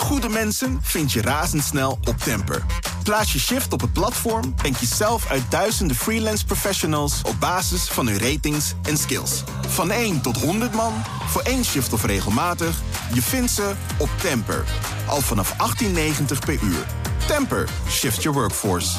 Goede mensen vind je razendsnel op Temper. Plaats je shift op het platform en kies zelf uit duizenden freelance professionals op basis van hun ratings en skills. Van 1 tot 100 man, voor 1 shift of regelmatig, je vindt ze op Temper. Al vanaf 18,90 per uur. Temper, shift your workforce.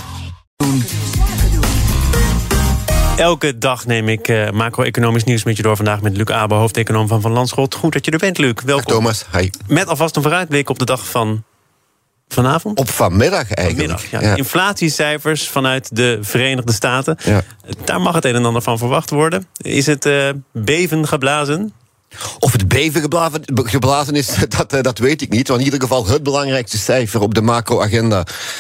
Elke dag neem ik macro-economisch nieuws met je door. Vandaag met Luc Abo, hoofdeconoom van Lanschot. Goed dat je er bent, Luc. Welkom. Dag Thomas, hi. Met alvast een vooruitblik op de dag van vanavond? Op vanmiddag eigenlijk. Vanmiddag, ja. Inflatiecijfers vanuit de Verenigde Staten. Ja. Daar mag het een en ander van verwacht worden. Is het beven geblazen? Of het beven geblazen is, dat weet ik niet. Maar in ieder geval het belangrijkste cijfer op de macro-agenda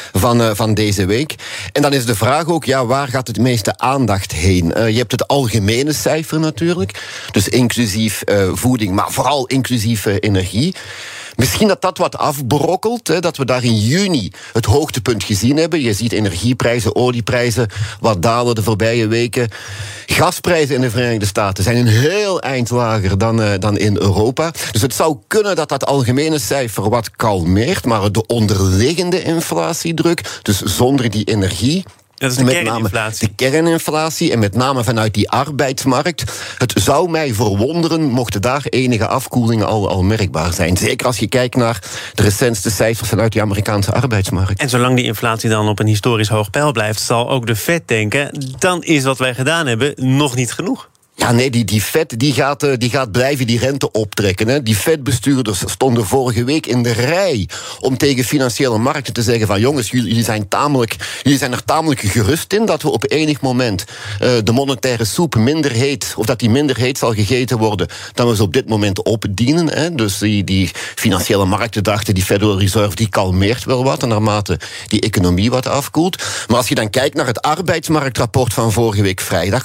van deze week. En dan is de vraag ook, waar gaat het meeste aandacht heen? Je hebt het algemene cijfer natuurlijk. Dus inclusief voeding, maar vooral inclusief energie. Misschien dat wat afbrokkelt, dat we daar in juni het hoogtepunt gezien hebben. Je ziet energieprijzen, olieprijzen wat dalen de voorbije weken. Gasprijzen in de Verenigde Staten zijn een heel eind lager dan in Europa. Dus het zou kunnen dat algemene cijfer wat kalmeert, maar de onderliggende inflatiedruk, dus zonder die energie, dat is de kerninflatie. De kerninflatie en met name vanuit die arbeidsmarkt. Het zou mij verwonderen mochten daar enige afkoelingen al merkbaar zijn. Zeker als je kijkt naar de recentste cijfers vanuit die Amerikaanse arbeidsmarkt. En zolang die inflatie dan op een historisch hoog peil blijft, zal ook de Fed denken, dan is wat wij gedaan hebben nog niet genoeg. Ja, nee, die Fed die gaat blijven die rente optrekken. Hè. Die Fed-bestuurders stonden vorige week in de rij om tegen financiële markten te zeggen van jongens, jullie zijn er tamelijk gerust in dat we op enig moment de monetaire soep minder heet, of dat die minder heet zal gegeten worden dan we ze op dit moment opdienen. Hè. Dus die financiële markten dachten, die Federal Reserve die kalmeert wel wat, en naarmate die economie wat afkoelt. Maar als je dan kijkt naar het arbeidsmarktrapport van vorige week vrijdag,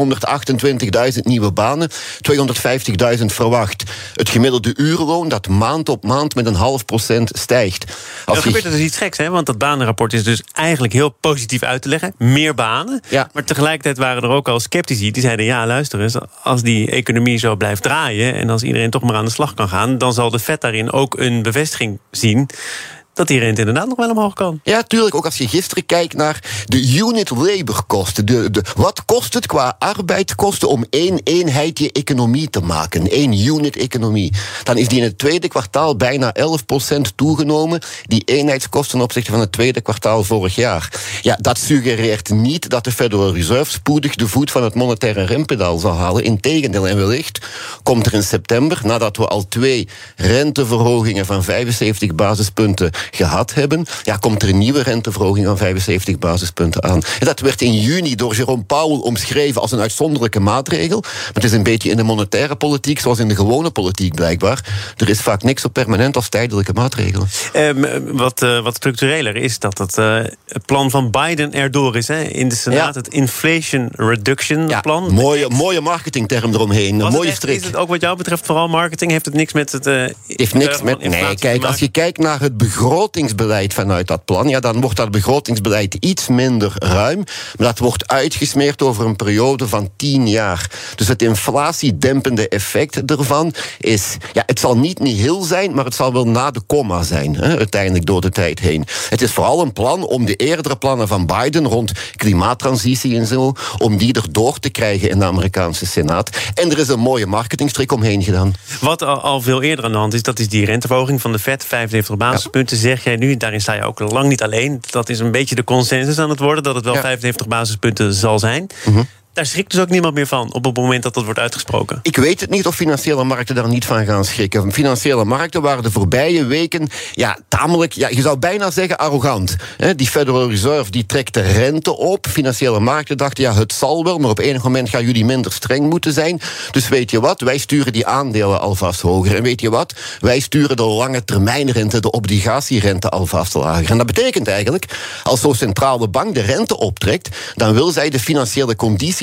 528.000 nieuwe banen, 250.000 verwacht. Het gemiddelde uurloon dat maand op maand met 0,5% stijgt. Er gebeurt dus iets geks, hè? Want dat banenrapport is dus eigenlijk heel positief uit te leggen. Meer banen. Ja. Maar tegelijkertijd waren er ook al sceptici die zeiden, ja, luister eens, als die economie zo blijft draaien en als iedereen toch maar aan de slag kan gaan, dan zal de Fed daarin ook een bevestiging zien dat die rente inderdaad nog wel omhoog kan. Ja, tuurlijk. Ook als je gisteren kijkt naar de unit laborkosten. Wat kost het qua arbeidskosten om 1 eenheid je economie te maken? 1 unit economie. Dan is die in het tweede kwartaal bijna 11% toegenomen. Die eenheidskosten ten opzichte van het tweede kwartaal vorig jaar. Ja, dat suggereert niet dat de Federal Reserve spoedig de voet van het monetaire rempedaal zal halen. Integendeel, en wellicht komt er in september, nadat we al 2 renteverhogingen van 75 basispunten gehad hebben, komt er een nieuwe renteverhoging van 75 basispunten aan. En dat werd in juni door Jerome Powell omschreven als een uitzonderlijke maatregel. Maar het is een beetje in de monetaire politiek, zoals in de gewone politiek blijkbaar. Er is vaak niks zo permanent als tijdelijke maatregelen. Wat structureler is dat het plan van Biden erdoor is. Hè? In de Senaat, het Inflation Reduction plan. Mooie marketingterm eromheen. Een mooie strik. Is het ook wat jou betreft vooral marketing? Heeft het niks met het heeft niks met. Nee, kijk, als je kijkt naar het begrotingsbeleid vanuit dat plan, dan wordt dat begrotingsbeleid iets minder ruim, maar dat wordt uitgesmeerd over een periode van 10 jaar. Dus het inflatiedempende effect ervan is, het zal niet nihil zijn, maar het zal wel na de komma zijn, uiteindelijk door de tijd heen. Het is vooral een plan om de eerdere plannen van Biden rond klimaattransitie en zo, om die erdoor te krijgen in de Amerikaanse Senaat. En er is een mooie marketingstrik omheen gedaan. Wat al veel eerder aan de hand is, dat is die renteverhoging van de Fed, 75 basispunten, zeg jij nu. Daarin sta je ook lang niet alleen. Dat is een beetje de consensus aan het worden, dat het wel 75 basispunten zal zijn. Mm-hmm. Daar schrikt dus ook niemand meer van op het moment dat dat wordt uitgesproken. Ik weet het niet of financiële markten daar niet van gaan schrikken. Financiële markten waren de voorbije weken tamelijk, je zou bijna zeggen arrogant. Die Federal Reserve die trekt de rente op. Financiële markten dachten, het zal wel, maar op enig moment gaan jullie minder streng moeten zijn. Dus weet je wat, wij sturen die aandelen alvast hoger. En weet je wat, wij sturen de lange termijnrente, de obligatierente alvast lager. En dat betekent eigenlijk, als zo'n centrale bank de rente optrekt, dan wil zij de financiële condities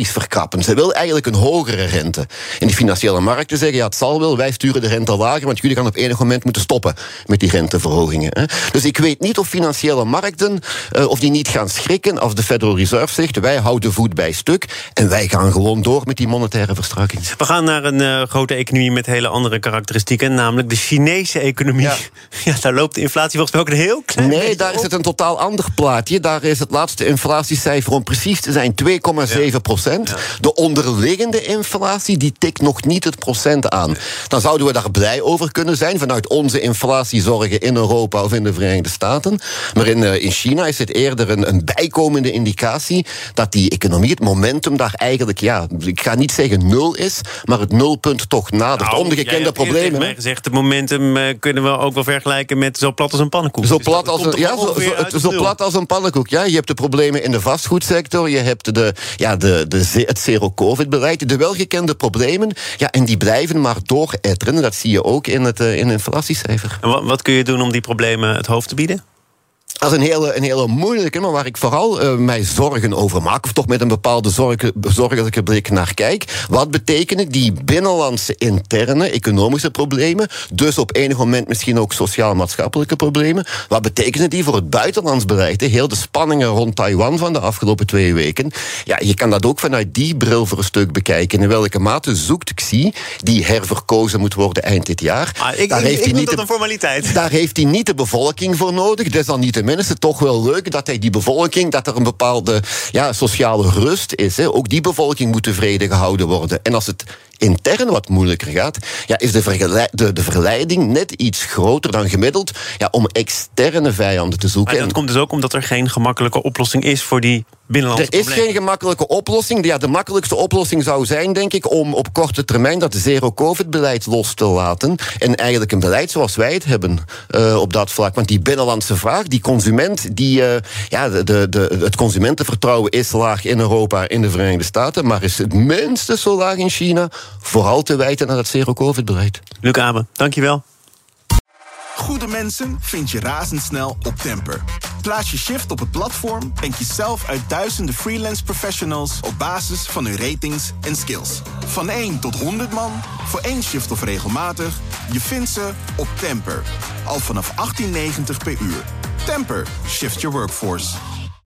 precies verkrappen. Ze wil eigenlijk een hogere rente. En die financiële markten zeggen, ja, het zal wel, wij sturen de rente lager, want jullie gaan op enig moment moeten stoppen met die renteverhogingen. Hè. Dus ik weet niet of financiële markten, of die niet gaan schrikken als de Federal Reserve zegt, wij houden voet bij stuk en wij gaan gewoon door met die monetaire verstrakking. We gaan naar een grote economie met hele andere karakteristieken, namelijk de Chinese economie. Ja, daar loopt de inflatie volgens mij ook een heel klein beetje Nee, daar is het een totaal ander plaatje. Daar is het laatste inflatiecijfer, om precies te zijn, 2,7%. Ja. De onderliggende inflatie, die tikt nog niet het procent aan. Nee. Dan zouden we daar blij over kunnen zijn vanuit onze inflatiezorgen in Europa of in de Verenigde Staten. Maar in China is het eerder een bijkomende indicatie dat die economie, het momentum daar eigenlijk, ja, ik ga niet zeggen nul is, maar het nulpunt toch nadert. Nou, om de gekende problemen. Tegen mij gezegd, het momentum kunnen we ook wel vergelijken met zo plat als een pannenkoek. Zo plat als een pannenkoek. Ja, je hebt de problemen in de vastgoedsector, je hebt het zero-covid-beleid, de welgekende problemen, ja, en die blijven maar dooretteren. Dat zie je ook in het inflatiecijfer. En wat kun je doen om die problemen het hoofd te bieden? Dat is een hele moeilijke, maar waar ik vooral mij zorgen over maak, of toch met een bepaalde zorgelijke blik naar kijk. Wat betekenen die binnenlandse interne economische problemen, dus op enig moment misschien ook sociaal-maatschappelijke problemen, wat betekenen die voor het buitenlands beleid? Heel de spanningen rond Taiwan van de afgelopen 2 weken. Ja, je kan dat ook vanuit die bril voor een stuk bekijken. In welke mate zoekt Xi, die herverkozen moet worden eind dit jaar. Ik vind dat een formaliteit. Daar heeft hij niet de bevolking voor nodig. Desalniettemin is het toch wel leuk dat hij die bevolking, dat er een bepaalde sociale rust is. Hè. Ook die bevolking moet tevreden gehouden worden. En als het intern wat moeilijker gaat, ja, is de verleiding net iets groter dan gemiddeld, ja, om externe vijanden te zoeken. Maar dat komt dus ook omdat er geen gemakkelijke oplossing is voor die binnenlandse problemen. Er is geen gemakkelijke oplossing. Ja, de makkelijkste oplossing zou zijn, denk ik, om op korte termijn dat zero-covid-beleid los te laten en eigenlijk een beleid zoals wij het hebben op dat vlak. Want die binnenlandse vraag, die consument, het consumentenvertrouwen is laag in Europa, in de Verenigde Staten, maar is het minstens zo laag in China, vooral te wijten aan het zero-covid-beleid. Luc Abe, dankjewel. Goede mensen vind je razendsnel op Temper. Plaats je shift op het platform en kies zelf uit duizenden freelance professionals op basis van hun ratings en skills. Van 1 tot 100 man, voor 1 shift of regelmatig, je vindt ze op Temper. Al vanaf 18,90 per uur. Temper, shift your workforce.